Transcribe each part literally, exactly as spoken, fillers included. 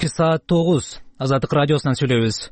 кечки саат тогуз. Азаттык радиосунан сүйлөйбүз.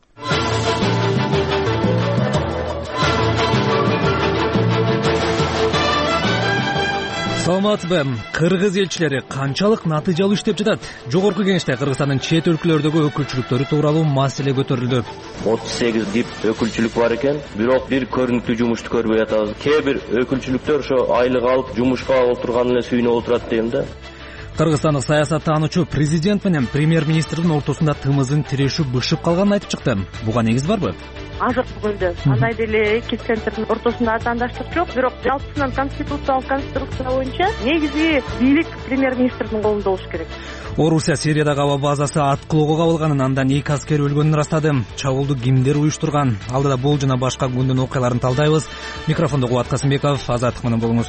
Саламатсызбы? Кыргыз элчилери канчалык натыйжалуу иштеп жатат? Жогорку кеңеште Кыргызстандын чет өлкөлөрдөгү өкүлчүлүктөрү тууралуу маселе көтөрүлдү. отуз сегиз дип өкүлчүлүк бар экен, бирок бир көрүнүктүү жумушту көрбөй атабыз. Кээ бир өкүлчүлүктөр ошо айлык алып жумушка отурган эле сүйүнүп отурат дейм да. Кыргызстандык саясаттануучу президент менен премьер-министрдин ортосунда тымызын тирешүү бышып калганын айтып чыкты. Буга негиз барбы? Азыр бүгүндө андай деле эки центрдин ортосунда атаандаштык жок, бирок жалпысынан конституциялык конструкция боюнча негизи бийлик премьер-министрдин колунда болуш керек. Орусия Сириядагы аба базасы аткылоого кабылганын, андан эки аскер өлгөнүн ырастады. Чабуулду кимдер уюштурган? Алдыда бул жана башка күндүн окуяларын талдайбыз. Микрофондо Кубат Касымбеков, Азаттык менен болуңуз.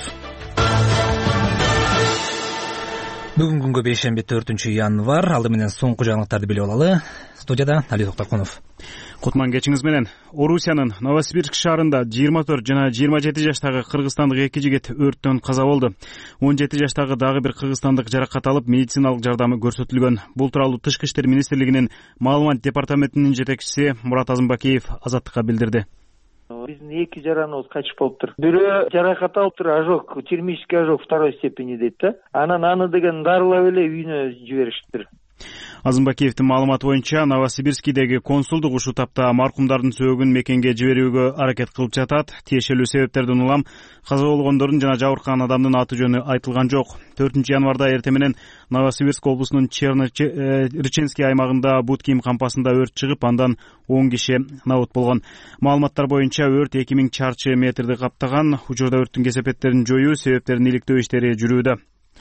Бүгүн күнгө бейшемби төртүнчү январь. Алды менен соңку жаңылыктарды билип алалы. Студияда Али Токтокунов. Кутман кечиңиз менен. Орусиянын Новосибирск шаарында жыйырма төрт жана жыйырма жети жаштагы кыргызстандык эки жигит өрттөн каза болду. он жети жаштагы дагы бир кыргызстандык жаракат алып, медициналык жардам көрсөтүлгөн. Бул тууралуу Тышкы иштер министрлигинин маалымат департаментинин жетекчиси Мурат Азымбакиев Азаттыкка билдирди. Биздин эки жараныбыз качып болуптур. Бирөө жаракат алыптыр, ожог, термический ожог второй степени дейт да. Анан аны деген дарылап эле үйүнө жибериштир. Азымбакиевдин маалыматы боюнча Новосибирскидеги консулдук ушул тапта маркумдардын сөөгүн мекенге жиберүүгө аракет кылып жатат. Тиешелүү себептерден улам каза болгондордун жана жабыркаган адамдын аты жөнү айтылган жок. төртүнчү январда эртең менен Новосибирск облусунун Черно-Реченский аймагында бут кийим кампасында өрт чыгып, андан он киши набыт болгон. Маалыматтар боюнча өрт эки миң чарчы метрди каптаган. Учурда өрттүн кесепеттерин жоюу, себептерин иликтөө иштери жүрүүдө.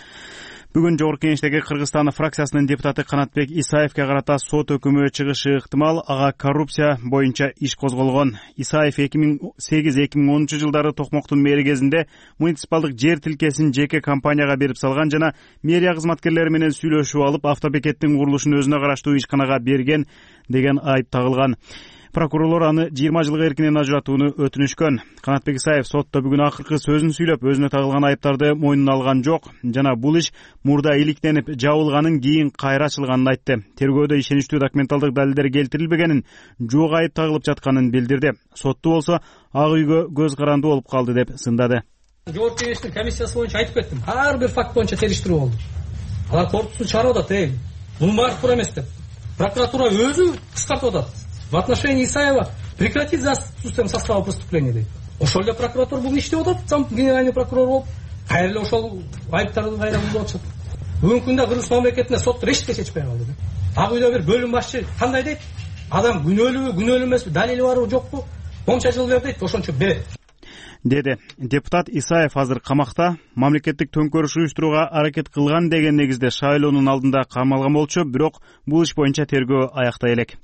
Бүгүн жогорку кеңештеги Кыргызстан фракциясынын депутаты Канатбек Исаевке карата сот өкүмү чыгышы ыктымал. Ага коррупция боюнча иш козголгон. Исаев эки миң сегиз эки миң онунчу жылдары Токмоктун мэри кезинде муниципалдык жер тилкесин жеке компанияга берип салган жана мэрия кызматкерлери менен сүйлөшүп алып, автобекеттин курулушун өзүнө караштуу ишканага берген деген айып тагылган. Прокурорлор аны жыйырма жылга эркинен ажыратууну өтүнүшкөн. Канатбек Исаев сотто бүгүн акыркы сөзүн сүйлөп, өзүнө тагылган айыптарды мойнуна алган жок жана бул иш мурда иликтенип жабылганын кийин кайра ачылганын айтты. Тергөөдө ишеничтүү документалдык далилдер келтирилбегенин, жок айып тагылып жатканын билдирди. Сотту болсо ак үйгө көз каранды болуп калды деп сындады. Жогорку кеңештин комиссиясы боюнча айтып кеттим. Ар бир факт боюнча териштирүү болду. Алар коркутуу чыгарып атат, эй, мунун баары туура эмес деп. Прокуратура өзү кыскартып атат. В отношении Исаева прекратить за отсутствием состава преступления дейт. Ошол эле прокуратура бүгүн иштеп атат, сам генеральный прокурор болуп, кайра эле ошол айыптарды кайра булуп атышат. Бүгүнкү күндө Кыргызстан мамлекетине сот эчтеке чечпей калды. Ак үйдө бир бөлүм башчы кандай дейт? Адам күнөөлүүбү, күнөөлүү эмеспи, далили барбы, жокпу? Конча жыл бер дейт, ошончо бер. Деди. Депутат Исаев азыр камакта. Мамлекеттик төңкөрүш уюштурууга аракет кылган деген негизде шайлоонун алдында камалган болчу, бирок бул иш боюнча тергөө аяктай элек.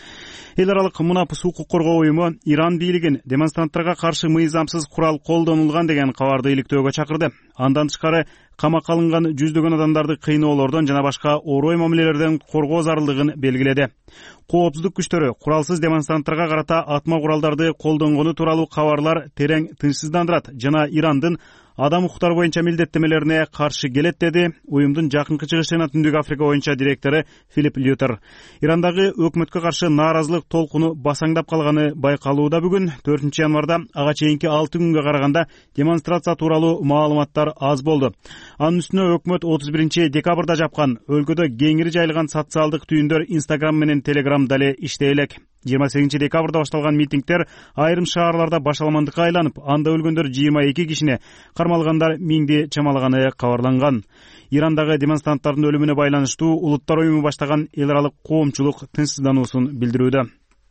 Эл аралык мунапыс укук коргоо уюму Иран бийлигин демонстранттарга каршы мыйзамсыз курал колдонулган деген кабарды иликтөөгө чакырды. Андан тышкары камакка алынган жүздөгөн адамдарды кыйноолордон жана башка орой мамилелерден коргоо зарылдыгын белгиледи. Коопсуздук күчтөрү куралсыз демонстранттарга карата атма куралдарды колдонгону тууралуу кабарлар терең тынчсыздандырат жана Ирандын адам укуктары боюнча милдеттемелерине каршы келет, деди уюмдун жакынкы чыгыш жана түндүк Африка боюнча директору Филипп Лютер. Ирандагы өкмөткө каршы нааразылык толкуну басаңдап калганы байкалууда. Бүгүн төртүнчү январда ага чейинки алты күнгө караганда демонстрация тууралуу маалыматтар аз болду. Анын үстүнө өкмөт отуз биринчи декабрда жапкан өлкөдө кеңири жайылган социалдык түйүндөр Instagram менен Telegram дале иштей элек. жыйырма сегизинчи декабрда башталган митингдер айрым шаарларда башаламандыкка айланып, анда өлгөндөр жыйырма эки кишине, кармалгандар миңди чамалаганы кабарланган. Ирандагы демонстранттардын өлүмүнө байланыштуу улуттар уюму баштаган эл аралык коомчулук тынчсыздануусун билдирүүдө.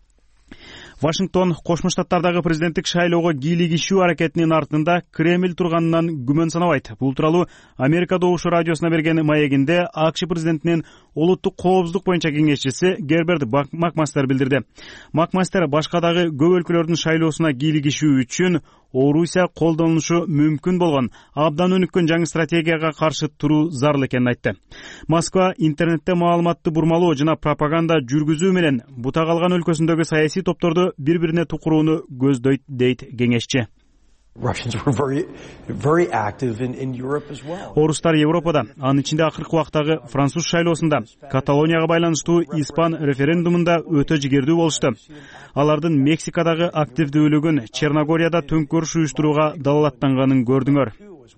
Вашингтон Кошмо Штаттардагы президенттик шайлоого кийлигишүү аракетинин артында Кремль турганынан күмөн санабайт. Бул тууралуу Америка Добушу радиосуна берген маегинде АКШ президентинин улуттук коопсуздук боюнча кеңешчиси Герберт Макмастер билдирди. Макмастер башка дагы көп өлкөлөрдүн шайлоосуна кийлигишүү үчүн Орусия колдонулушу мүмкүн болгон абдан өнүккөн жаңы стратегияга каршы туруу зарыл экенин айтты. Москва интернетте маалыматты бурмалоо жана пропаганда жүргүзүү менен бута калган өлкөсүндөгү саясий топторду бири-бирине тукурууну көздөйт, дейт кеңешчи. Орустар Европада, анын ичинде акыркы убактагы француз шайлоосунда, Каталонияга байланыштуу испан референдумунда өтө жигердүү болушту. Алардын Мексикадагы активдүүлүгүн Черногорияда төңкөрүш уюштурууга далалаттанганын көрдүңөр,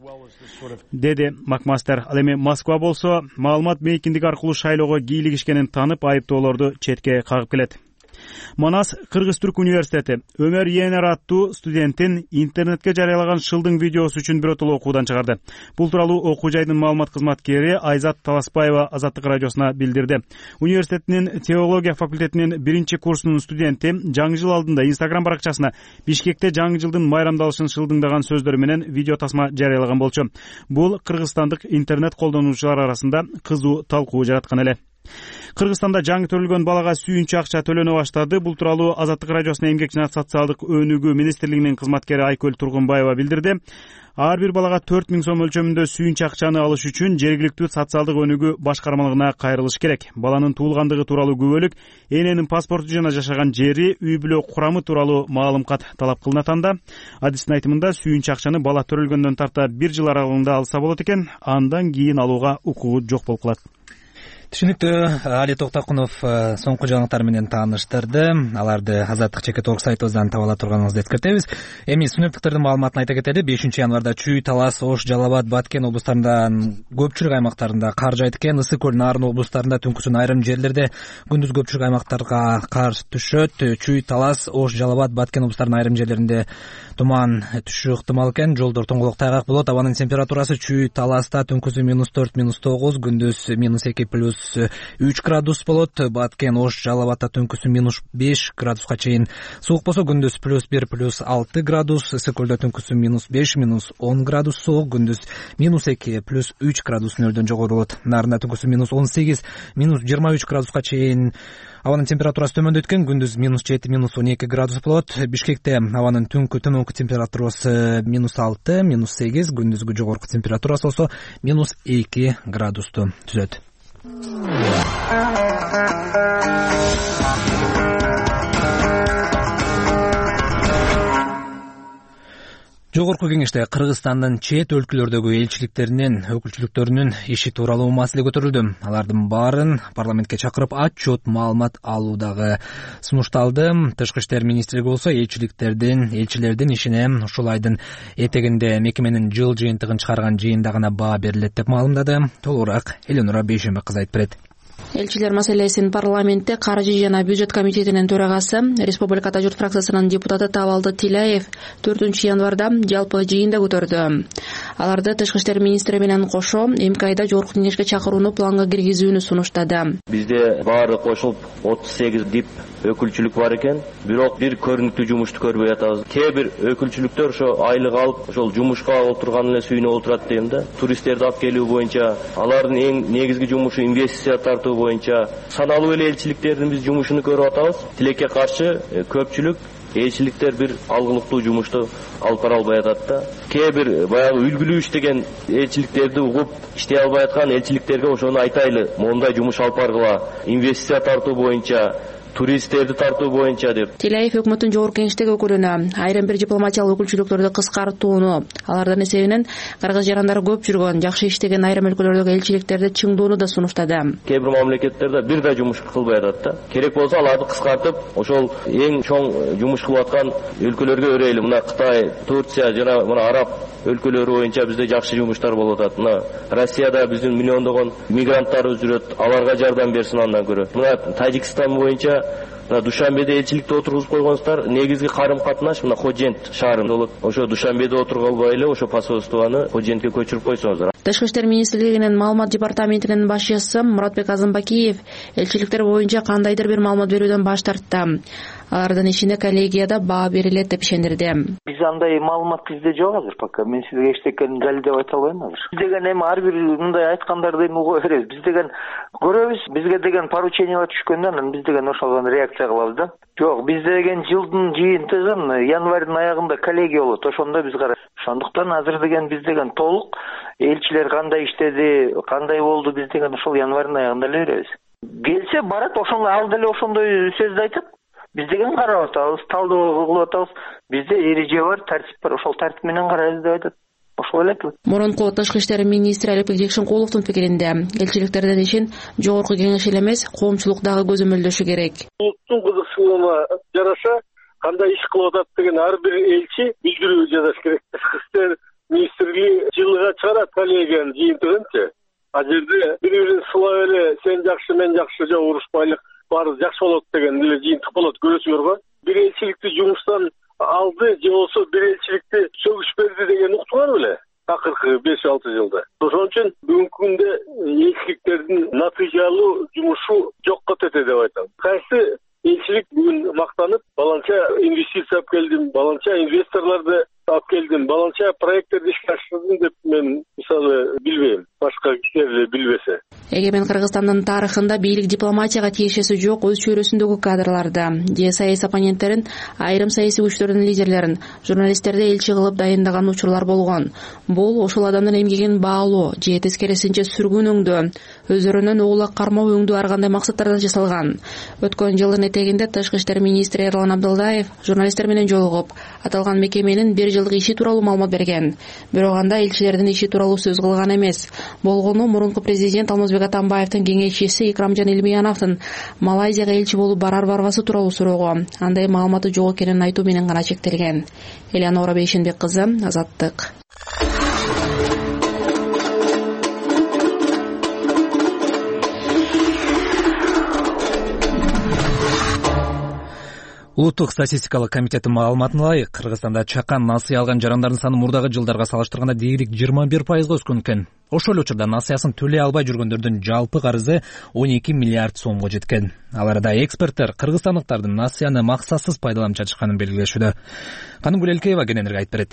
деди Макмастер. Ал эми Москва болсо, маалымат мейкиндиги аркылуу шайлоого кийлигишкенин танып, айыптоолорду четке кагып келет. Манас Кыргыз-Түрк университети Өмөр Йенер аттуу студентин интернетке жарыялаган шылдың видеосу үчүн биротоло окуудан чыгарды. Бул тууралуу окуу жайдын маалымат кызматкери Айзат Таласпаева Азаттык радиосуна билдирди. Университеттин теология факультетинин биринчи курсунун студенти жаңы жыл алдында Инстаграм баракчасына Бишкекте жаңы жылдын майрамдалышын шылдыңдаган сөздөрү менен видео тасма жарыялаган болчу. Бул кыргызстандык интернет колдонуучулар арасында кызуу талкуу жараткан эле. Кыргызстанда жаңы төрөлгөн балага сүйүнчү акча төлөнө баштады. Бул тууралуу Азаттык радиосуна эмгек жана социалдык өнүгүү министрлигинин кызматкери Айкөл Тургунбаева билдирди. Ар бир балага төрт миң сом өлчөмүндө сүйүнчү акчаны алыш үчүн жергиликтүү социалдык өнүгүү башкармалыгына кайрылыш керек. Баланын туулгандыгы тууралуу күбөлүк, эненин паспорту жана жашаган жери, үй бүлө курамы тууралуу маалым кат талап кылынат. Анда адистин айтымында сүйүнчү акчаны бала төрөлгөндөн тарта бир жыл аралыгында алса болот экен, андан кийин алууга укугу жок болуп калат. Түшүнүктүү. Али Токтокунов соңку жаңылыктар менен тааныштырды. Аларды Азаттык чекит орг сайтыбыздан таба ала турганыңызды эскертебиз. Эми синоптиктердин маалыматын айта кетели. бешинчи январда Чүй, Талас, Ош, Жалал Абад, Баткен облустарында көпчүлүк аймактарында кар жаайт экен. Ысык көл, Нарын облустарында түнкүсүн айрым жерлерде, күндүз көпчүлүк аймактарга кар түшөт. Чүй, Талас, Ош, Жалал Абад, Баткен облустарынын айрым жерлеринде туман түшүшү ыктымал экен. Жолдор тоңголок тайгак болот. Абанын температурасы Чүй, Таласта түнкүсү минус төрт, минус тогуз, күндүз минус эки плюс үч градус болот. Баткен, Ош, Жалал Абадта түнкүсү минус беш градуска чейин суук болсо, күндүз плюс бир, плюс алты градус. Ысык көлдө түнкүсү минус беш, минус он градус суук, күндүз минус эки, плюс үч градус нөлдөн жогору болот. Нарында түнкүсү минус он сегиз, минус жыйырма үч градуска чейин абанын температурасы төмөндөйт экен. Күндүз минус жети, минус он эки градус болот. Бишкекте абанын түнкү төмөнкү температурасы минус алты, минус сегиз, күндүзгү жогорку температурасы болсо минус эки градусту түзөт. Жогорку кеңеште Кыргызстандын чет өлкөлөрдөгү элчиликтеринин, өкүлчүлүктөрүнүн иши тууралуу маселе көтөрүлдү. Алардын баарын парламентке чакырып отчет маалымат алуудагы сунушталды. Тышкы иштер министрлиги болсо элчиликтердин, элчилердин ишине ушул айдын этегинде мекеменин жыл жыйынтыгын чыгарган жыйында гана баа берилет деп маалымдады. Толугураак Эленура Бейшембек кызы айтып берет. Элчилер маселесин парламентте каржы жана бюджет комитетинин төрагасы, Республикада журт фракциясынын депутаты Табалды Тилаев төртүнчү январда жалпы жыйында көтөрдү. Аларды тышкы иштер министри менен кошо МКайда жогорку кеңешке чакырууну планга киргизүүнү сунуштады. Бизде баары кошулуп отуз сегиз дип өкүлчүлүк бар экен, бирок бир көрүнүктүү жумушту көрбөй атабыз. Кээ бир өкүлчүлүктөр ошо айлык алып, ошол жумушка отурган эле сүйүнүп отурат дейм да. Туристтерди алып келүү боюнча, алардын эң негизги жумушу инвестиция тартуу боюнча саналуу эле элчиликтердин биз жумушун көрүп атабыз. Тилекке каршы көпчүлүк элчиликтер бир алгылыктуу жумушту алып бара албай атат да. Кээ бир баягы үлгүлүү иштеген элчиликтерди угуп иштей албай аткан элчиликтерге ошону айтайлы, моундай жумуш алып баргыла, инвестиция тартуу боюнча, туристтерди тартуу боюнча деп. Тилаев өкмөттүн жогорку кеңештеги өкүлүнө айрым бир дипломатиялык өкүлчүлүктөрдү кыскартууну, алардын эсебинен кыргыз жарандары көп жүргөн, жакшы иштеген айрым өлкөлөрдөгү элчиликтерди чыңдоону да сунуштады. Кээ бир мамлекеттерде бир да жумуш кылбай атат да. Керек болсо аларды кыскартып, ошол эң чоң жумуш кылып аткан өлкөлөргө өрөйлү. Мына Кытай, Турция жана мына араб өлкөлөрү боюнча бизде жакшы жумуштар болуп атат. Мына Россияда биздин миллиондогон мигранттарыбыз жүрөт, аларга жардам берсин андан көрө. Мына Тажикстан боюнча Душанбеде элчиликте отургузуп койгонсуздар, негизги карым катнаш мына Ходжент шаарында болот. Ошо Душанбеде отургуп албай эле ошо посольствону Ходжентке көчүрүп койсоңуздар. Тышкы иштер министрлигинин маалымат департаментинин башчысы Муратбек Азымбакиев элчиликтер боюнча кандайдыр бир маалымат берүүдөн баш тартты. Алардын ишине коллегияда баа берилет деп ишендирди. Биз андай маалымат бизде жок азыр пока. Мен сизге эчтекени далилдеп айта албайм азыр. Биз деген эми ар бир мындай айткандарды эми уга беребиз. Биз деген көрөбүз, бизге деген поручениялар түшкөндө анан биз деген ошого реакция кылабыз да. Жок, бизде деген жылдын жыйынтыгын январьдын аягында коллегия болот. Ошондо биз карайбыз. Ошондуктан азыр деген биз деген толук элчилер кандай иштеди, кандай болду, биз деген ошол январьдын аягында эле беребиз. Келсе барат, ошондой ал деле ошондой сөздү айтат. Биз деген карап атабыз, талдоо кылып атабыз. Бизде эреже бар, тартип бар, ошол тартип менен карайбыз деп айтат. Ошол эле. Мурунку тышкы иштер министри Алипбек Жекшенкуловдун пикиринде, элчиликтерден ишин жогорку кеңеш эле эмес, коомчулук дагы көзөмөлдөшү керек. Улуттун кызыкчылыгына жараша кандай иш кылып атат деген ар бир элчи билдирүү жасаш керек. Тышкы иштер министрлиги жылга чыгарат коллегиянын жыйынтыгынчы. А жерде бири-бирин сылап эле сен жакшы, мен жакшы, жок урушпайлык, баары жакшы болот деген эле жыйынтык болот көрөсүңөр го. Бир элчиликти жумуштан алды же болсо бир элчиликти сөгүш берди деген уктуңар беле? Акыркы беш алты жылда. Ошон үчүн бүгүнкү күндө элчиликтердин натыйжалуу жумушу жокко тете деп айтам. Кайсы элчилик бүгүн мактанып, баланча инвестиция алып келдим, баланча инвесторлорду алып келдим, баланча проекттерди ишке ашырдым деп мен мисалы билбейм. Башка кишилер эле билбесе. Эгемен Кыргызстандын тарыхында бийлик дипломатияга тиешеси жок өз чөйрөсүндөгү кадрларды, же саясий оппоненттерин, айрым саясий күчтөрдүн лидерлерин, журналисттерди элчи кылып дайындаган учурлар болгон. Бул ошол адамдын эмгегин баалоо же тескерисинче сүргүн өңдөө, өздөрүнөн угула кармоо өңдөө ар кандай максаттарда жасалган. Өткөн жылдын этегинде Тышкы иштер министри Эрлан Абдылдаев журналисттер менен жолугуп, аталган мекеменин бир жылдык иши тууралуу маалымат берген. Бирок анда элчилердин иши тууралуу сөз кылган эмес. Болгону мурунку президент Алмазбек Атамбаевдин кеңешчиси Икрамжан Илмияновдун Малайзияга элчи болуп барар барбасы тууралуу суроого андай маалыматы жок экенин айтуу менен гана чектелген. Элеонора Бейшенбек кызы, Азаттык. Улуттук статистикалык комитеттин маалыматына ылайык, Кыргызстанда чакан насыя алган жарандардын саны мурдагы жылдарга салыштырганда дээрлик жыйырма бир пайызга өскөн экен. Ошол эле учурда насыясын төлөй албай жүргөндөрдүн жалпы карызы он эки миллиард сомго жеткен. Ал арада эксперттер кыргызстандыктардын насыяны максатсыз пайдаланып жатышканын белгилешүүдө. Канымгүл Элкеева кененирээк айтып берет.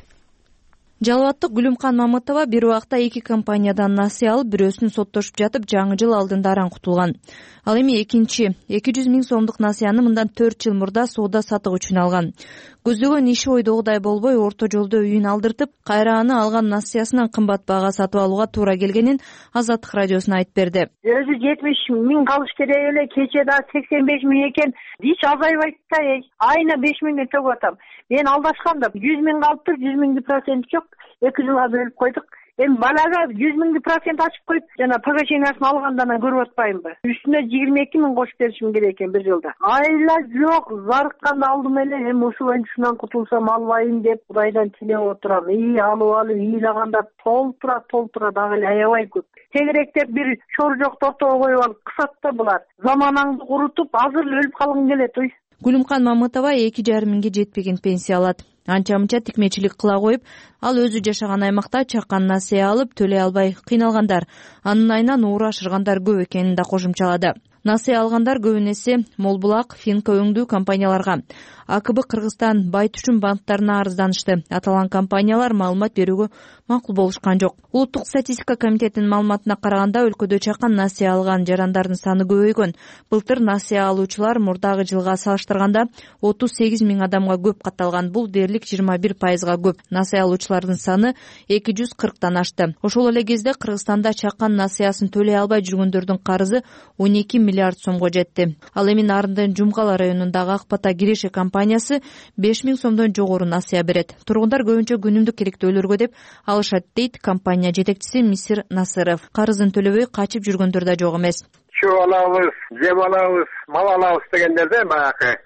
Жалал Гүлүмкан Мамытова бир убакта эки компаниядан насыя алып, бирөөсүн соттошуп жатып, жаңы жыл алдында аран кутулган. Ал эми экинчи эки жүз миң сомдук насыяны мындан төрт жыл мурда соода сатык үчүн алган. Көздөгөн иши ойдогудай болбой, орто жолдо үйүн алдыртып, кайра аны алган насыясынан кымбат баага сатып алууга туура келгенин Азаттык радиосуна айтып берди. Өзү жетимиш миң калыш керек эле, кече да сексен беш миң экен. Ич азайбайт да, айына беш миңге төгүп атам. Мен алдашкам да, жүз миң калыптыр, жүз миңди процент жок, эки жылга бөлүп койдук. Эми балага жүз миңди процент ачып коюп, жана погашениясын алгандан көрүп атпаймынбы? Үстүнө жыйырма эки миң кошуп беришим керек экен бир жылда. Айла жок, зарыкканда алдым эле, эми ушул ушунан кутулсам албайм деп Кудайдан тилеп отурам. И алып алып ыйлаганда толтура толтура дагы эле аябай көп. Тегеректеп бир шор жок тортого коюп алып кысат да булар. Заманаңды курутуп, азыр өлүп калгың келет, уй. Гүлүмкан Мамытова эки жарым миңге жетпеген пенсия алат. Анча-мынча тикмечилик кыла коюп, ал өзү жашаган аймакта чакан насыя алып, төлөй албай кыйналгандар, анын айынан ууру ашыргандар көп экенин да кошумчалады. Насыя алгандар көбүнесе Молбулак, Финка өңдүү компанияларга, АКБ Кыргызстан Байтүшүн банктарына арызданышты. Аталган компаниялар маалымат берүүгө макул болушкан жок. Улуттук статистика комитетинин маалыматына караганда, өлкөдө чакан насыя алган жарандардын саны көбөйгөн. Былтыр насыя алуучулар мурдагы жылга салыштырганда отуз сегиз миң адамга көп катталган. Бул дээрлик жыйырма бир пайызга көп. Насыя алуучулардын саны эки жүз кырктан ашты. Ошол эле кезде Кыргызстанда чакан насыясын төлөй албай жүргөндөрдүн карызы он эки миллиард сомго жетти. Ал эми Нарындын Жумгала районундагы Акбата Киреше компаниясы беш миң сомдон жогору насыя берет. Тургундар көбүнчө күнүмдүк керектөөлөргө деп алышат, дейт компания жетекчиси Мисир Насыров. Карызын төлөбөй качып жүргөндөр да жок эмес. Чуу алабыз, жем алабыз, мал алабыз дегендерде баягы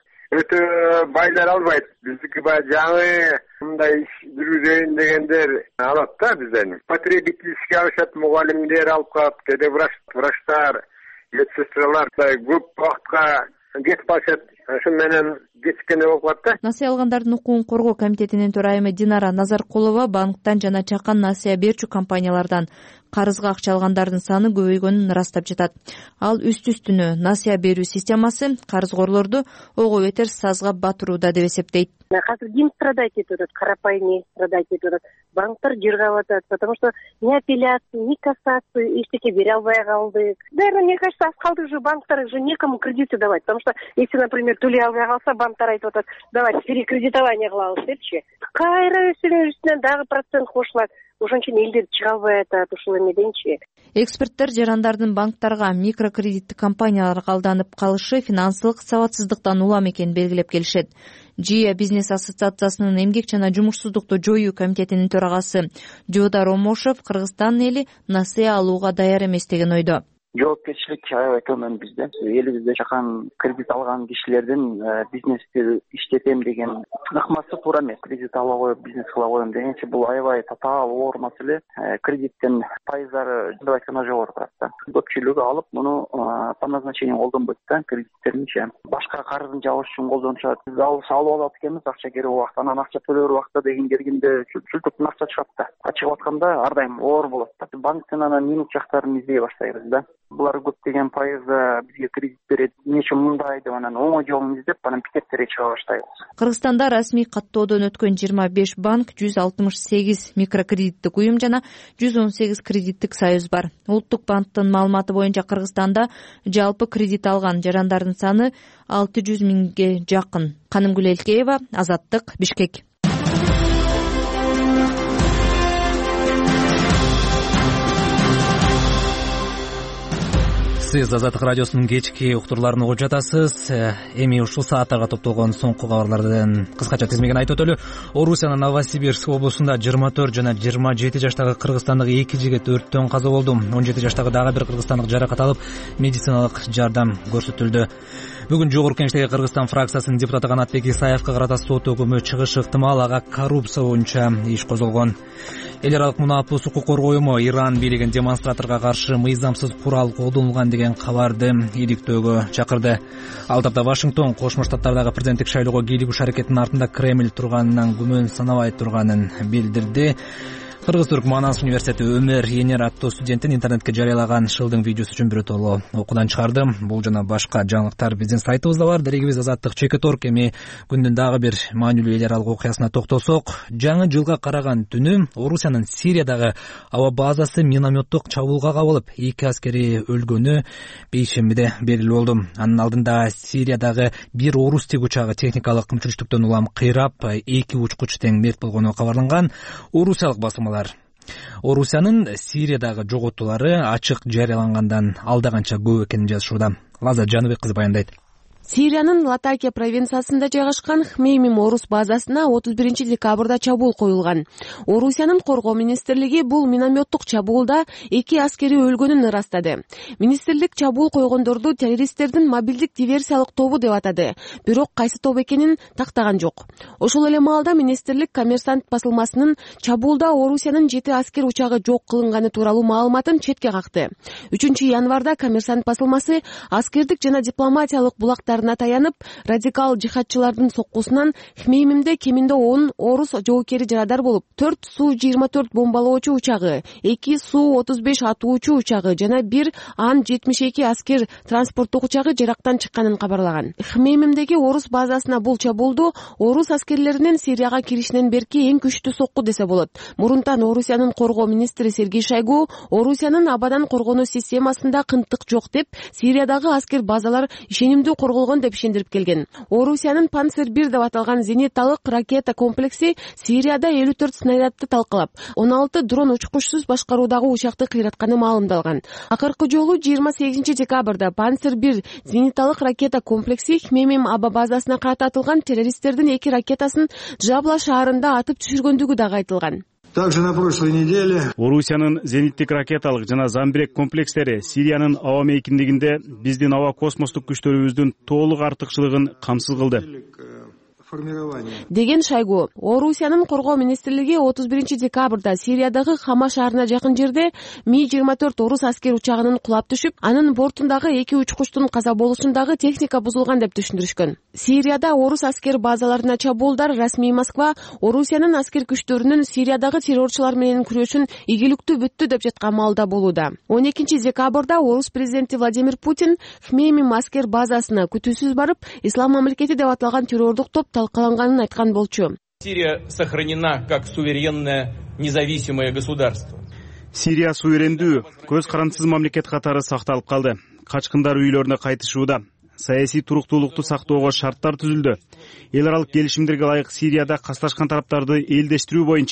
өтө байлар албайт. Биздики баягы жаңы мындай иш жүргүзөйүн дегендер алат да бизден. Потребительский алышат, мугалимдер алып калат, кээде врачтар, медсестралар көп убакытка кетип алышат. Ошон менен кечиккене болуп калат да. Насыя алгандардын укугун коргоо комитетинин төрайымы Динара Назаркулова банктан жана чакан насыя берчү компаниялардан карызга акча алгандардын саны көбөйгөнүн ырастап жатат. Ал үстү-үстүнө насыя берүү системасы карызгорлорду ого бетер сазга батырууда деп эсептейт. Азыр ким страдать этип атат, карапайым страдать этип атат. Банктар жыргап атат, потому что ни апелляции, ни кассации эчтеке бере албай калдык. Наверное, мне кажется, аскалдык же банктар же некому кредиты давать, потому что если, например, төлөй албай калса, банктар айтып атат, давайте перекредитование кылабыз депчи. Кайра өсүнүн үстүнөн дагы процент кошулат. ошон үчүн элдер чыга албай атат ушул эмеденчи. Эксперттер жарандардын банктарга, микрокредиттик компанияларга алданып калышы финансылык сабатсыздыктан улам экенин белгилеп келишет. ЖИА бизнес ассоциациясынын эмгек жана жумушсуздукту жоюу комитетинин төрагасы Жоодар Омошев Кыргызстан эли насыя алууга даяр эмес деген ойдо. Жоопкерчилик аябай төмөн бизде. Элибизде жакан кредит алган кишилердин бизнести иштетем деген ыкмасы туура эмес. Кредит ала коюп бизнес кыла коем дегенче бул аябай татаал оор маселе. Кредиттин пайыздары деп айтканда жогору турат да. Көпчүлүгү алып муну по назначению колдонбойт да, кредиттеринчи. Башка карызын жабыш үчүн колдонушат. Биз алып алып экенбиз, акча керек убакта, анан акча төлөөр убакта деген келгенде чүлтүктүн акча чыгат да. Ачык атканда ар дайым оор болот да. Банктын анан минус жактарын издей баштайбыз да. Булар көптөгөн пайызда бизге кредит берет, нече мындай деп анан оңой жолун издеп, анан пикеттерге чыга баштайбыз. Кыргызстанда расмий каттоодон өткөн жыйырма беш банк, жүз алтымыш сегиз микрокредиттик уюм жана жүз он сегиз кредиттик союз бар. Улуттук банктын маалыматы боюнча Кыргызстанда жалпы кредит алган жарандардын саны алты жүз миңге жакын. Канымгүл Элкеева, Азаттык, Бишкек. Сиз Азаттык радиосунун кечки уктурларын угуп жатасыз. Эми ушул сааттарга топтолгон соңку кабарлардын кыскача тизмегин айтып өтөлү. Орусиянын Новосибирск облусунда жыйырма төрт жана жыйырма жети жаштагы кыргызстандык эки жигит өрттөн каза болду. он жети жаштагы дагы бир кыргызстандык жаракат алып, медициналык жардам көрсөтүлдү. Бүгүн жогорку Кеңештеги Кыргызстан фракциясынын депутаты Канатбек Исаевка карата сот өкүмү чыгышы ыктымал, ага коррупция боюнча иш козголгон. Эл аралык мунапус укук коргоо уюму Иран бийлигин демонстраторго каршы мыйзамсыз курал колдонулган деген кабарды иликтөөгө чакырды. Ал тапта Вашингтон Кошмо Штаттардагы президенттик шайлоого кийлигиш аракетинин артында Кремль турганынан күмөн санабай турганын билдирди. Кыргыз-Түрк Манас университети Өмөр Енер аттуу студенттин интернетке жарыялаган шылдың видеосу үчүн бир толо окуудан чыгарды. Бул жана башка жаңылыктар биздин сайтыбызда бар. Дарегибиз Азаттык чекит точка орг. Эми күндүн дагы бир маанилүү эл аралык окуясына токтолсок, жаңы жылга караган түнү Орусиянын Сириядагы аба базасы минометтук чабуулга кабылып, эки аскери өлгөнү бейшембиде белгилүү болду. Анын алдында Сириядагы бир орус тик учагы техникалык кымчылыктан улам кыйрап, эки учкуч тең мерт болгону кабарланган. Орусиялык басылмалар Орусиянын Сириядагы жоготуулары ачык жарыялангандан алда канча көп экенин жазышууда. Лаза Жаныбек кызы баяндайт. Сириянын Латакия провинциясында жайгашкан Хмеймим орус базасына отуз биринчи декабрда чабуул коюлган. Орусиянын коргоо министрлиги бул минометтук чабуулда эки аскери өлгөнүн ырастады. Министрлик чабуул койгондорду террористтердин мобилдик диверсиялык тобу деп атады, бирок кайсы топ экенин тактаган жок. Ошол эле маалда министрлик Коммерсант басылмасынын чабуулда Орусиянын жети аскер учагы жок кылынганы тууралуу маалыматын четке какты. үчүнчү январда Коммерсант басылмасы аскердик жана дипломатиялык булактар таянып, радикал жихадчылардын соккусунан Хмеймимде кеминде он орус жоокери жарадар болуп, төрт Су жыйырма төрт бомбалоочу учагы, эки Су отуз беш атуучу учагы жана бир Ан жетимиш эки аскер транспорттук учагы жарактан чыкканын кабарлаган. Хмеймимдеги орус базасына бул чабуулду орус аскерлеринин Сирияга киришинен берки эң күчтүү сокку десе болот. Мурунтан Орусиянын коргоо министри Сергей Шойгу Орусиянын абадан коргонуу системасында кынтык жок деп, Сириядагы аскер базалар ишенимдүү корголгон деп ишендирип келген. Орусиянын Панцер бир деп аталган зенитталык ракета комплекси Сирияда элүү төрт снарядты талкалап, он алты дрон учкучсуз башкаруудагы учакты кыйратканы маалымдалган. Акыркы жолу жыйырма сегизинчи декабрда Панцер бир зенитталык ракета комплекси Хмеймим аба базасына карата атылган террористтердин эки ракетасын Джабла шаарында атып түшүргөндүгү дагы айтылган. Также на прошлой неделе Орусиянын зениттик ракеталык жана замбирек комплекстери Сириянын аба мейкиндигинде биздин аба космостук күчтөрүбүздүн толук артыкчылыгын камсыз кылды деген Шойгу. Орусиянын коргоо министрлиги отуз биринчи декабрда Сириядагы Хама шаарына жакын жерде Ми жыйырма төрт орус аскер учагынын кулап түшүп, анын бортундагы эки учкучтун каза болушундагы техника бузулган деп түшүндүрүшкөн. Сирияда орус аскер базаларына чабуулдар расмий Москва Орусиянын аскер күчтөрүнүн Сириядагы террорчулар менен күрөшүн ийгиликтүү бүттү деп жаткан маалда болууда. он экинчи декабрда орус президенти Владимир Путин Хмеймим аскер базасына күтүүсүз барып, Ислам мамлекети деп аталган террордук топ талкаланганын айткан болчу. Сирия сохранена как суверенное независимое государство. Сирия суверендүү, көз карандысыз мамлекет катары сакталып калды. Качкындар үйлөрүнө кайтышууда. Саясий туруктуулукту сактоого шарттар түзүлдү. Эл аралык келишимдерге ылайык Сирияда касташкан тараптарды элдештирүү боюнча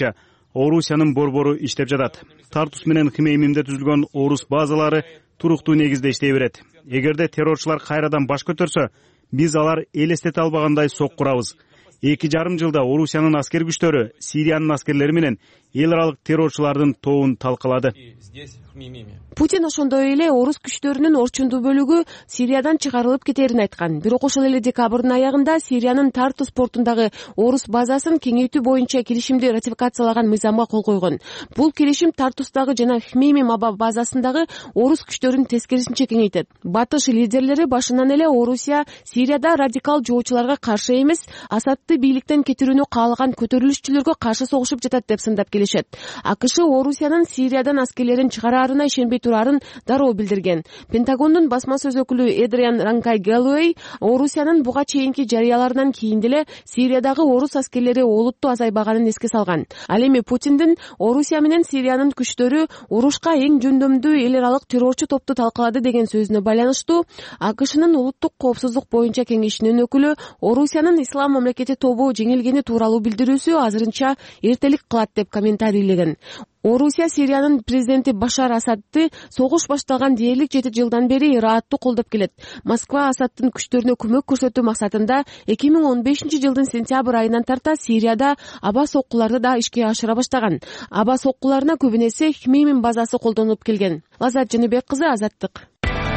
Орусиянын борбору иштеп жатат. Тартус менен Хмеймимде түзүлгөн орус базалары туруктуу негизде иштей берет. Эгерде террорчулар кайрадан баш көтөрсө, биз алар элестете албагандай сок курабыз. Эки жарым жылда Орусиянын аскер күчтөрү Сириянын аскерлери менен эл аралык террорчулардын тобун талкалады. Путин ошондой эле орус күчтөрүнүн орчундуу бөлүгү Сириядан чыгарылып кетерин айткан. Бирок ошол эле декабрдын аягында Сириянын Тартус портундагы орус базасын кеңейтүү боюнча келишимди ратификациялаган мыйзамга кол койгон. Бул келишим Тартустагы жана Хмеймим аба базасындагы орус күчтөрүн тескерисинче кеңейтет. Батыш лидерлери башынан эле Орусия Сирияда радикал жоочуларга каршы эмес, Асадты бийликтен кетирүүнү каалаган көтөрүлүшчүлөргө каршы согушуп жатат деп сындап келишет. АКШ Орусиянын Сириядан аскерлерин чыгараарына ишенбей турарын дароо билдирген. Пентагондун басма сөз өкүлү Эдриан Ранкай Гэллоуэй Орусиянын буга чейинки жарыяларынан кийин деле Сириядагы орус аскерлери олуттуу азайбаганын эске салган. Ал эми Путиндин Орусия менен Сириянын күчтөрү урушка эң жөндөмдүү эл аралык террорчу топту талкалады деген сөзүнө байланыштуу АКШнын улуттук коопсуздук боюнча кеңешинин өкүлү Орусиянын ислам мамлекети тобу жеңилгени тууралуу билдирүүсү азырынча эртелик кылат деп комментарийлеген. Орусия Сириянын президенти Башар Асадты согуш башталган дээрлик жети жылдан бери ырааттуу колдоп келет. Москва Асадтын күчтөрүнө көмөк көрсөтүү максатында эки миң он бешинчи жылдын сентябрь айынан тарта Сирияда аба соккуларды да ишке ашыра баштаган. Аба соккуларына көбүн эсе Хмеймим базасы колдонулуп келген. Лазат Жаныбек кызы, Азаттык.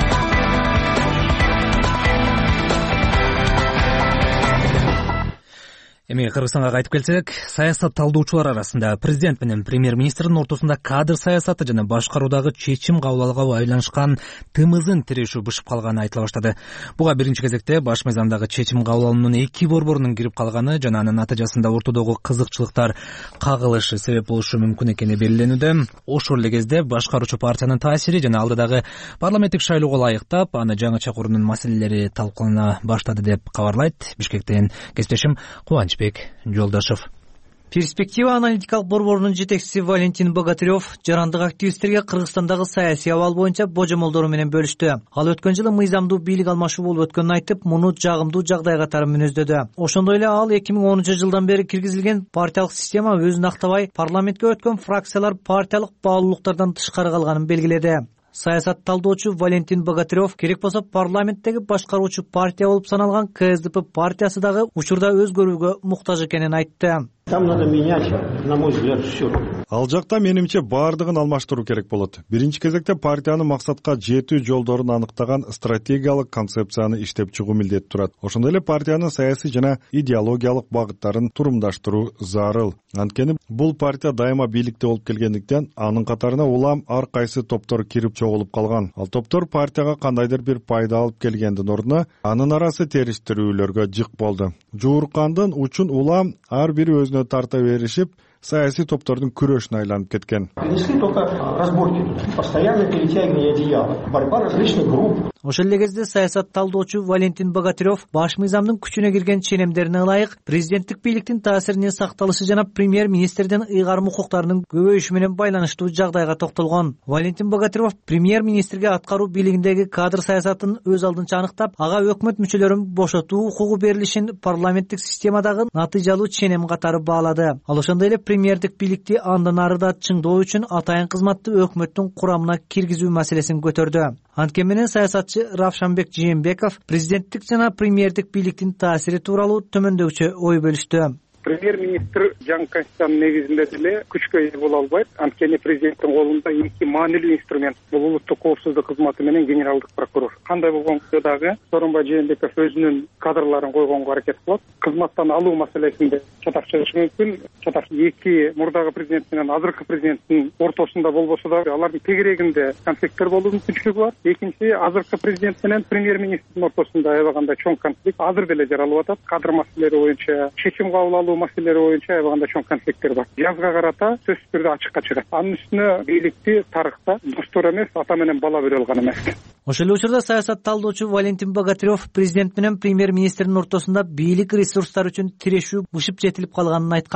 Эми Кыргызстанга кайтып келсек, саясат талдоочулар арасында президент менен премьер-министрдин ортосунда кадр саясаты жана башкаруудагы чечим кабыл алууга байланышкан тымызын тирешүү бышып калганы айтыла баштады. Буга биринчи кезекте баш мыйзамдагы чечим кабыл алуунун эки борборунун кирип калганы жана анын натыйжасында ортодогу кызыкчылыктар кагылышы себеп болушу мүмкүн экени белгиленүүдө. Ошол эле кезде башкаруучу партиянын таасири жана алдыдагы парламенттик шайлоого ылайыктап, аны жаңы чакыруунун маселелери талкуулана баштады деп кабарлайт Бишкектен кесиптешим Кубанч Жолдашев. Перспектива аналитикалык борборунун жетекчиси Валентин Богатырев жарандык активисттерге Кыргызстандагы саясий абал боюнча божомолдору менен бөлүштү. Ал өткөн жылы мыйзамдуу бийлик алмашуу болуп өткөнүн айтып, муну жагымдуу жагдай катары мүнөздөдү. Ошондой эле ал эки миң онунчу жылдан бери киргизилген партиялык система өзүн актабай, парламентке өткөн фракциялар партиялык баалуулуктардан тышкары калганын белгиледи. Саясат талдоочу Валентин Богатырев керек болсо парламенттеги башкаруучу партия болуп саналган КСДП партиясы дагы учурда өзгөрүүгө муктаж экенин айтты. Там надо менять, на мой взгляд, все. Ал жакта менимче баардыгын алмаштыруу керек болот. Биринчи кезекте партиянын максатка жетүү жолдорун аныктаган стратегиялык концепцияны иштеп чыгуу милдети турат. Ошондой эле партиянын саясий жана идеологиялык багыттарын турумдаштыруу зарыл. Анткени бул партия дайыма бийликте болуп келгендиктен, анын катарына улам ар кайсы топтор кирип чогулуп калган. Ал топтор партияга кандайдыр бир пайда алып келгендин ордуна анын арасы териштирүүлөргө жык болду. Жууркандын учун улам ар бири өзүнө тарта беришип, саясий топтордун күрөшүнө айланып кеткен. Принесли только разборки, постоянное перетягивание одеяла, борьба различных групп. Ошол эле кезде саясат талдоочу Валентин Богатырев баш мыйзамдын күчүнө кирген ченемдерине ылайык президенттик бийликтин таасиринин сакталышы жана премьер-министрдин ыйгарым укуктарынын көбөйүшү менен байланыштуу жагдайга токтолгон. Валентин Богатырев премьер-министрге аткаруу бийлигиндеги кадр саясатын өз алдынча аныктап, ага өкмөт мүчөлөрүн бошотуу укугу берилишин парламенттик системадагы натыйжалуу ченем катары баалады. Ал ошондой эле премьердик бийликти андан ары да чыңдоо үчүн атайын кызматты өкмөттүн курамына киргизүү маселесин көтөрдү. Анткени менен саясатчы Равшанбек Жээнбеков президенттик жана премьердик бийликтин таасири тууралуу төмөндөгүчө ой бөлүштү. Премьер-министр жаңы конституциянын негизинде деле күчкө ээ боло албайт. Анткени президенттин колунда эки маанилүү инструмент. Бул улуттук коопсуздук кызматы менен генералдык прокурор. Кандай болгондо дагы Сооронбай Жээнбеков өзүнүн кадрларын койгонго аракет кылат. Кызматтан алуу маселесинде чатак чыгышы мүмкүн. Чатак эки мурдагы президент менен азыркы президенттин ортосунда болбосо да алардын тегерегинде конфликттер болуу мүмкүнчүлүгү бар. Экинчи, азыркы президент менен премьер-министрдин ортосунда аябаганда чоң конфликт азыр деле жаралып атат. Кадр маселелери боюнча, чечим кабыл алуу маселелери боюнча аябаганда чоң конфликттер бар. Жазга карата сөзсүз түрдө ачыкка чыгат. Анын үстүнө бийликти тарыхта достор эмес, ата менен бала бере алган эмес. Ошол эле учурда саясат талдоочу Валентин Богатырев президент менен премьер-министрдин ортосунда бийлик ресурстары үчүн тирешүү бышып жетилип калганын айткан.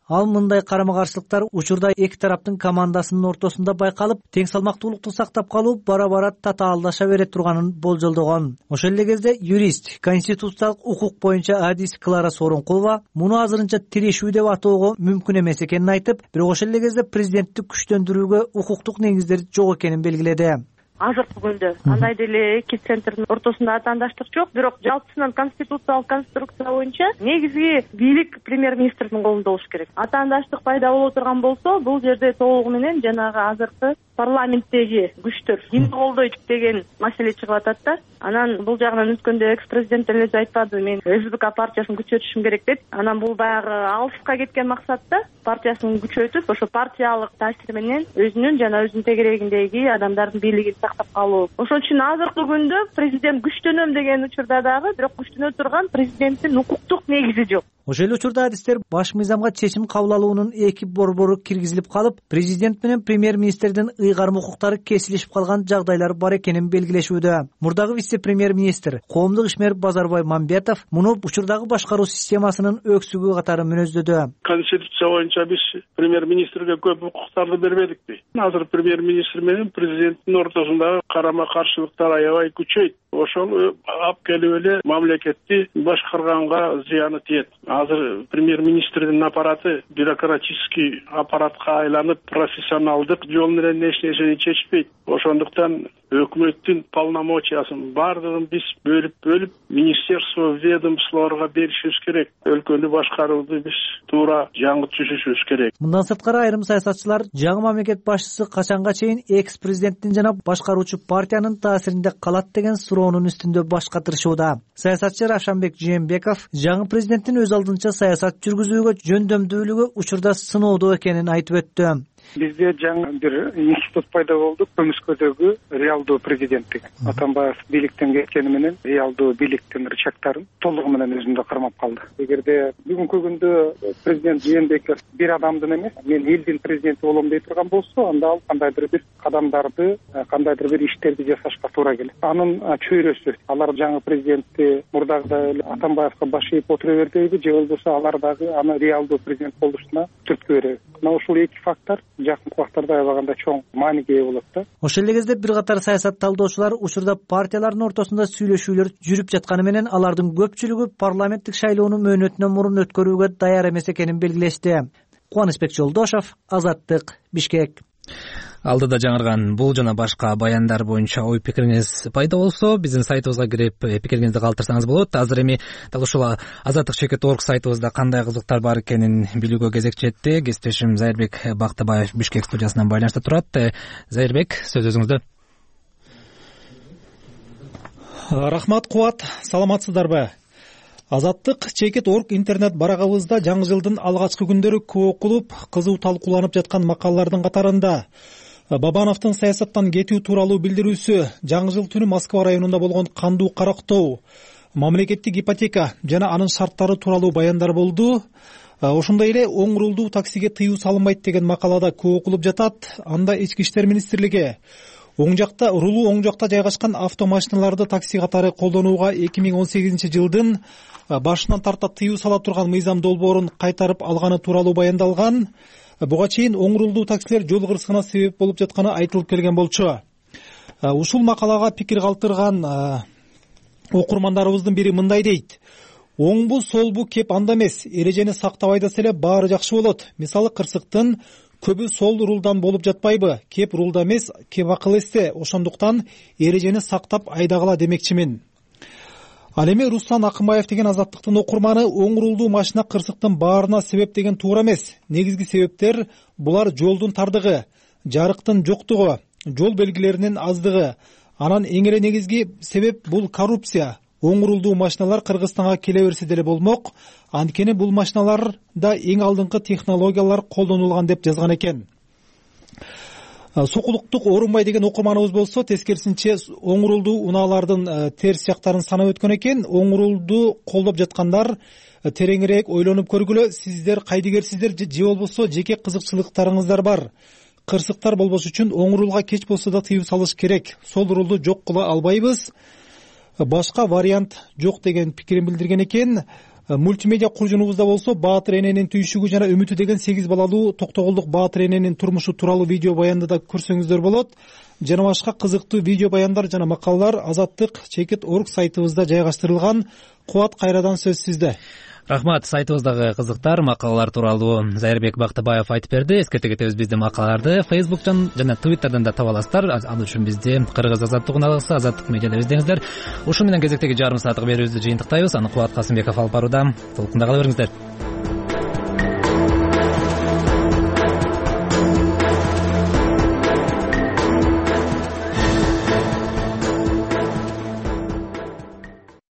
Ал мындай карама каршылыктар учурда эки тараптын командасынын ортосунда байкалып, тең салмактуулукту сактап калуу бара-бара татаалдаша бере турганын болжолдогон. Ошол эле кезде юрист, конституциялык укук боюнча адис Клара Сооронкулова муну азырынча тирешүү деп атоого мүмкүн эмес экенин айтып, бирок ошол эле кезде президентти күчтөндүрүүгө укуктук негиздер жок экенин белгиледи. Азыркы күндө андай деле эки центрдин ортосунда атаандаштык жок, бирок жалпысынан конституциялык конструкция боюнча негизги бийлик премьер-министрдин колунда болуш керек. Атаандаштык пайда боло турган болсо, бул жерде толугу менен жанагы азыркы парламенттеги күчтөр кимди колдойт деген маселе чыгып атат да. Анан бул жагынан өткөндө экс-президент эле айтпады, мен РБК партиясын күчөтүшүм керек деп. Анан бул баягы алыска кеткен максатта партиясын күчөтүп, ошо партиялык таасир менен өзүнүн жана өзүнүн тегерегиндеги адамдардын бийлигин сактап калуу. Ошон үчүн азыркы күндө президент күчтөнөм деген учурда дагы, бирок күчтөнө турган президенттин укуктук негизи жок. Ошол эле учурда адистер баш мыйзамга чечим кабыл алуунун эки борбору киргизилип калып, президент менен премьер-министрдин ыйгарым укуктары кесилишип калган жагдайлар бар экенин белгилешүүдө. Мурдагы вице-премьер-министр коомдук ишмер Базарбай Мамбетов муну учурдагы башкаруу системасынын өксүгү катары мүнөздөдү. Конституция боюнча биз премьер-министрге көп укуктарды бербедикпи? Азыр премьер-министр менен президенттин ортосундагы карама каршылыктар аябай күчөйт. Ошол алып келип эле мамлекетти башкарганга зыяны тиет. Азыр премьер-министрдин аппараты бюрократический аппаратка айланып, профессионалдык жол менен эч нерсени чечпейт. Ошондуктан өкмөттүн полномочиясын бардыгын биз бөлүп-бөлүп министерство, ведомстволорго беришибиз керек. Өлкөнү башкарууду биз туура жаңы түзүшүбүз керек. Мындан сырткары айрым саясатчылар жаңы мамлекет башчысы качанга чейин экс-президенттин жана башкаруучу партиянын таасиринде калат деген суроонун үстүндө баш катырышууда. Саясатчы Равшанбек Жээнбеков жаңы президенттин өз алдынча саясат жүргүзүүгө жөндөмдүүлүгү учурда сыноодо экенин айтып өттү. Бизде жаңы бир институт пайда болду, көмүскөдөгү реалдуу президент деген. Атамбаев бийликтен кеткени менен реалдуу бийликтин рычагдарын толугу менен өзүндө кармап калды. Эгерде бүгүнкү күндө президент Жээнбеков бир адамдын эмес, мен элдин президенти болом дей турган болсо, анда ал кандайдыр бир кадамдарды, кандайдыр бир иштерди жасашка туура келет. Анын чөйрөсү, алар жаңы президентти мурдагыдай Атамбаевка баш ийип отура бербейби, же болбосо алар дагы аны реалдуу президент болушуна түрткү береби. Мына ушул эки фактор жакын убактарда аябаганда чоң мааниге ээ болот да. Ошол эле кезде бир катар саясат талдоочулар учурда партиялардын ортосунда сүйлөшүүлөр жүрүп жатканы менен алардын көпчүлүгү парламенттик шайлоону мөөнөтүнөн мурун өткөрүүгө даяр эмес экенин белгилешти. Кубанычбек Жолдошов, Азаттык, Бишкек. Алдыда жаңырган бул жана башка баяндар боюнча ой пикириңиз пайда болсо, биздин сайтыбызга кирип пикириңизди калтырсаңыз болот. Азыр эми дал ушул азаттык чекит точка орг сайтыбызда кандай кызыктар бар экенин билүүгө кезек жетти. Кесиптешим Зайырбек Бактыбаев Бишкек студиясынан байланышта турат. Зайырбек, сөз өзүңүздө. Рахмат, Кубат, саламатсыздарбы? Азаттык чекит точка орг интернет барагыбызда жаңы жылдын алгачкы күндөрү көп окулуп, кызуу талкууланып жаткан макалалардын катарында Бабановдун саясаттан кетүү тууралуу билдирүүсү, жаңы жыл түнү Москва районунда болгон кандуу карактоо, мамлекеттик ипотека жана анын шарттары тууралуу баяндар болду. Ошондой эле оң рулдуу таксиге тыюу салынбайт деген макалада көп окулуп жатат. Анда Ички иштер министрлиги оң жакта рулу оң жакта жайгашкан автомашиналарды такси катары колдонууга эки миң он сегизинчи жылдын башынан тарта тыюу сала турган мыйзам долбоорун кайтарып алганы тууралуу баяндалган. Буга чейин оң рулдуу таксилер жол кырсыгына себеп болуп жатканы айтылып келген болчу. Ушул макалага пикир калтырган окурмандарыбыздын бири мындай дейт: оңбу солбу кеп анда эмес, эрежени сактабай да эле баары жакшы болот. Мисалы кырсыктын көбү сол рулдан болуп жатпайбы? Кеп рулда эмес, кеп акыл эсте. Ошондуктан эрежени сактап айдагыла демекчимин. Ал эми Руслан Акымбаев деген Азаттыктын окурманы оң рулдуу машина кырсыктын баарына себеп деген туура эмес. Негизги себептер булар жолдун тардыгы, жарыктын жоктугу, жол белгилеринин аздыгы. Анан эң эле негизги себеп бул коррупция. Оң рулдуу машиналар Кыргызстанга келе берсе деле болмок. Анткени бул машиналарда эң алдыңкы технологиялар колдонулган деп жазган экен. Сокулуктук Орунбай деген окурманыбыз болсо, тескерисинче оң рулдуу унаалардын терс жактарын санап өткөн экен. Оң рулду колдоп жаткандар тереңирээк ойлонуп көргүлө, сиздер кайдыгерсиздер же болбосо жеке кызыкчылыктарыңыздар бар. Кырсыктар болбош үчүн оң рулга кеч болсо да тыюу салыш керек. Сол рулду жок кыла албайбыз. Башка вариант жок деген пикирин билдирген экен. мультимедиа куржунубузда болсо Баатыр эненин түйшүгү жана үмүтү деген сегиз балалуу токтогулдук Баатыр эненин турмушу тууралуу видео баянды да көрсөңүздөр болот. Жана башка кызыктуу видео баяндар жана макалалар Азаттык чекит орг сайтыбызда жайгаштырылган. Кубат, кайрадан сөз сизде. Рахмат. Сайтыбыздагы кызыктар макалалар тууралуу Зайырбек Бактыбаев айтып берди. Эскерте кетебиз, биздин макалаларды Facebook'tan жана Twitter'дан да таба аласыздар. Ал үчүн бизди Кыргыз Азаттык унаалысы, Азаттык медиада издеңиздер. Ушул менен кезектеги жарым сааттык берүүбүздү жыйынтыктайбыз. Аны Кубат Касымбеков алып барууда. Толкунда кала бериңиздер.